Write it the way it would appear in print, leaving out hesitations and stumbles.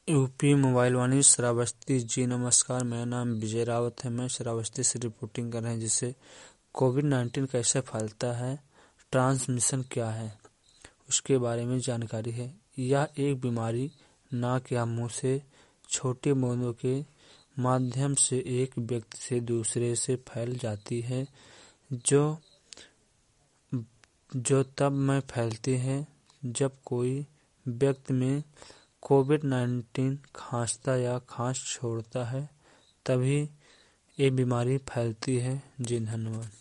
UP mobile Vani Shravasti ji नमस्कार। मेरा नाम विजय रावत है। मैं श्रावस्ती से रिपोर्टिंग कर रहे हैं जिससे कोविड-19 कैसे फैलता है, ट्रांसमिशन क्या है, उसके बारे में जानकारी है। यह एक बीमारी नाक या मुंह से छोटी बूंदों के माध्यम से एक व्यक्ति से दूसरे से फैल जाती है, जो तब में फैलती है जब कोई व्यक्ति में कोविड-19 खांसता या खांस छोड़ता है, तभी ये बीमारी फैलती है। जी धन्यवाद।